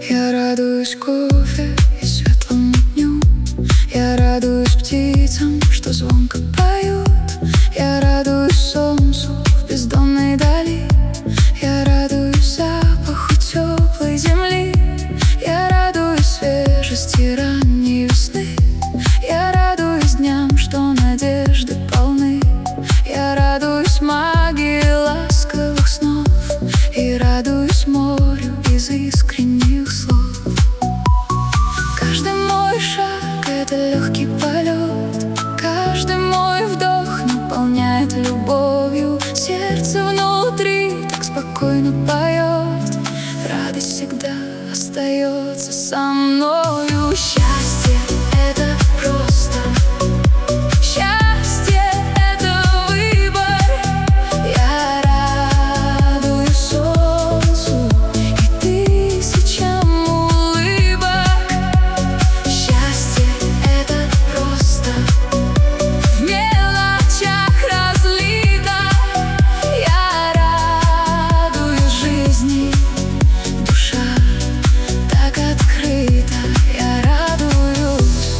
Я радуюсь кофе и светлому дню. Я радуюсь птицам, что звонко поют. Я радуюсь солнцу в бездонной дали. Я радуюсь запаху теплой земли. Я радуюсь свежести ранней весны. Я радуюсь дням, что надежды полны. Я радуюсь магии ласковых снов. И радуюсь морю из искренних слов. Каждый мой шаг — это легкий полет. Каждый мой вдох наполняет любовью. Сердце внутри так спокойно поет. Радость всегда остается со мною. Счастье — это просто. Счастье — это выбор. Я радуюсь солнцу и тысячам улыбок. Счастье — это просто в мелочах разлито. Я радуюсь жизни, душа так открыта. Я радуюсь,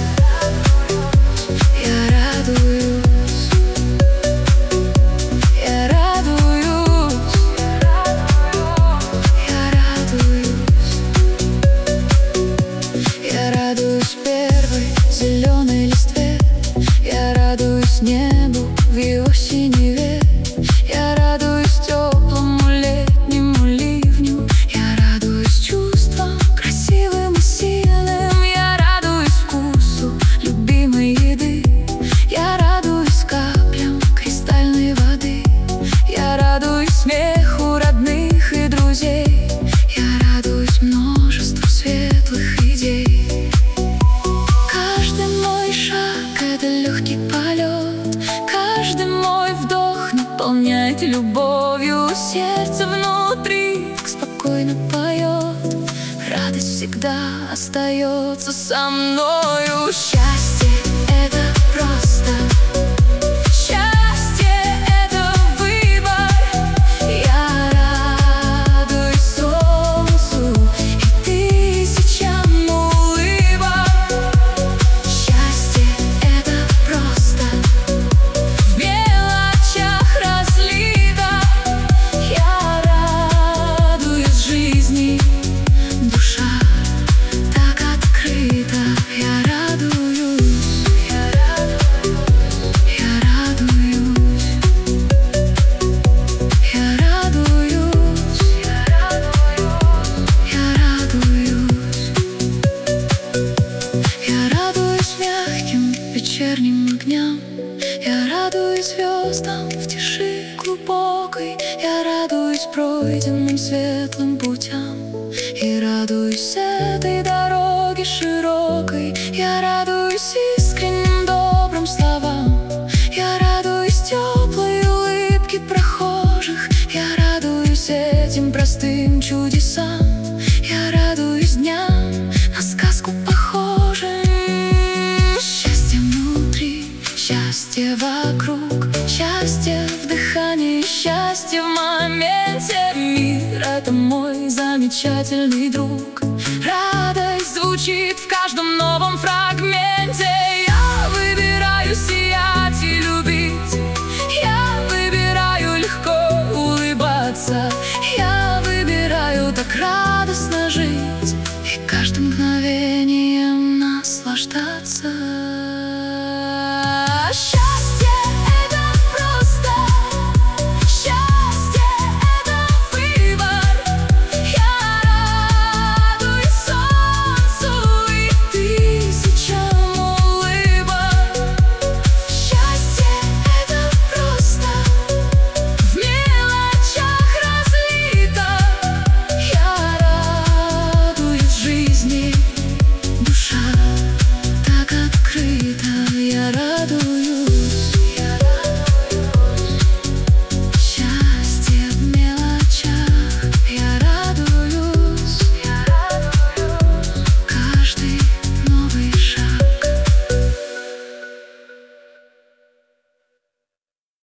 я радуюсь, я радуюсь, я радуюсь. Я радуюсь первой зеленой листве. Я радуюсь небу в его синеве. Я радуюсь теплому летнему ливню. Я радуюсь чувствам красивым и сильным. Я радуюсь вкусу любимой еды. Я радуюсь каплям кристальной воды. Я радуюсь смеху родных и друзей. Я радуюсь множеству светлых идей. Каждый мой шаг — это легкий полет. Каждый мой вдох наполняет любовью. Сердце внутри так спокойно поет. Радость всегда остается со мною. Счастье — это просто. Счастье — это выбор. Я радуюсь солнцу и тысячам улыбок. Счастье — это просто в мелочах разлито. Я радуюсь жизни, душа так открыта. Я радуюсь, я радуюсь, я радуюсь, я радуюсь, я радуюсь. Я радуюсь мягким вечерним огням. Я радуюсь звездам в тиши глубокой. Я радуюсь пройденным светлым путям. И радуюсь этой дороге широкой. Я радуюсь искренним добрым словам. Я радуюсь теплой улыбке прохожих. Я радуюсь этим простым чудесам. Я радуюсь дням, на сказку похожим. Счастье внутри, счастье вокруг. Счастье в дыхании, счастье в моменте. Мир — это мой замечательный друг. Радость звучит в каждом новом фрагменте. Я выбираю сиять и любить. Я выбираю легко улыбаться. Я выбираю так радостно жить.